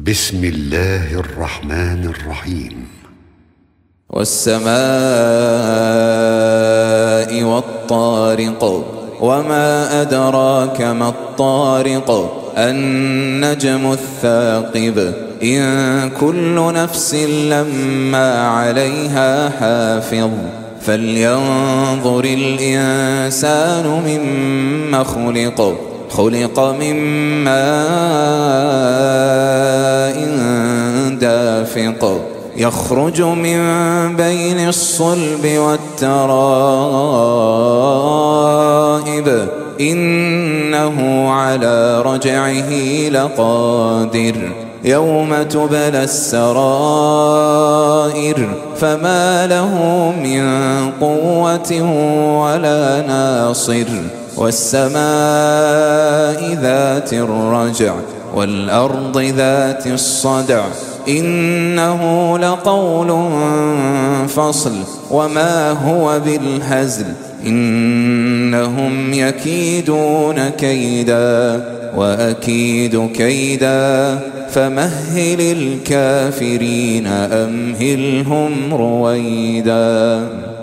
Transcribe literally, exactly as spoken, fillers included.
بسم الله الرحمن الرحيم. والسماء والطارق وما أدراك ما الطارق النجم الثاقب إن كل نفس لما عليها حافظ فلينظر الإنسان مما خلق خلق من ماء دافق يخرج من بين الصلب والترائب إنه على رجعه لقادر يوم تبلى السرائر فما له من قوة ولا ناصر والسماء ذات الرجع والأرض ذات الصدع إنه لقول فصل وما هو بالهزل إنهم يكيدون كيدا وأكيد كيدا فمهل الكافرين أمهلهم رويدا.